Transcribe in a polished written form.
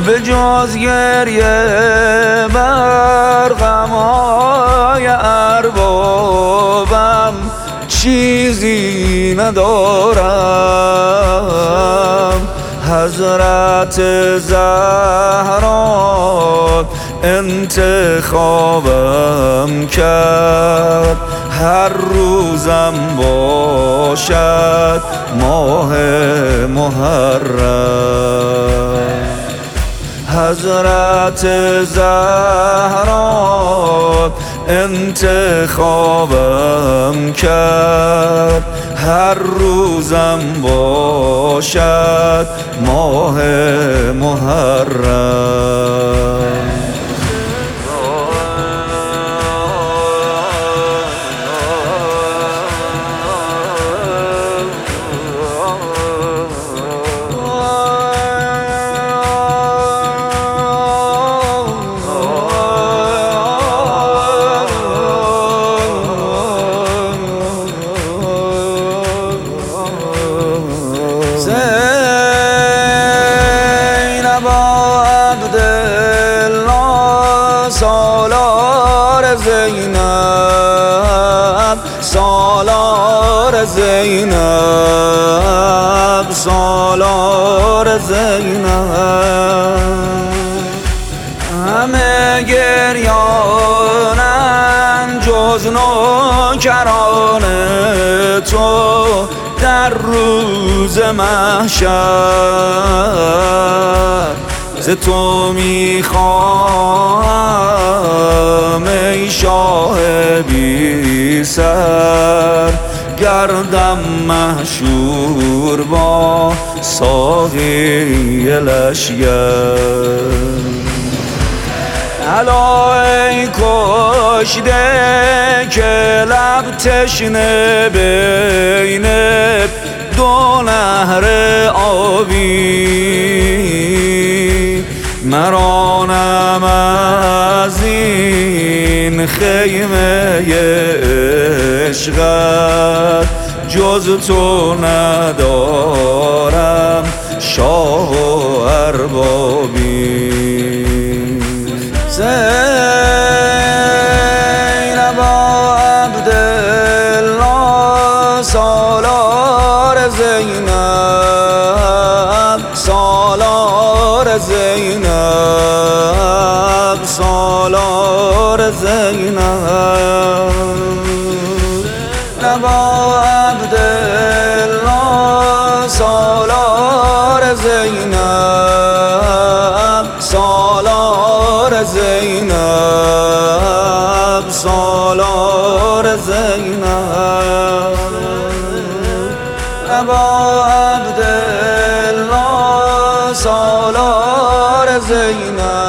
به جز گریه بر غمای اربابم چیزی ندارم. حضرت زهرا انتخابم کرد، هر روزم باشد ماه محرم. حضرت زهرا انتخابم کرد، هر روزم باشد ماه محرم. زینب عبدالله سالار زینب، سالار زینب، سالار زینب. همه گریانن جز نوکران تو در روز محشر. ز تو میخواهم ای شاه بی سر، گردم محشور با ساقی لشگر. الا ای کشته که لب تشنه بین دو نهر آبی، مرانم از این خیمه عشقت جز تو ندارم شاه و اربابی. زینب عبدالله سالار زینب، سالار زینب، سالار زینب. زینب عبدالله سالار زینب، سالار زینب، سالار زینب. ابا عبدالله سالار زینب.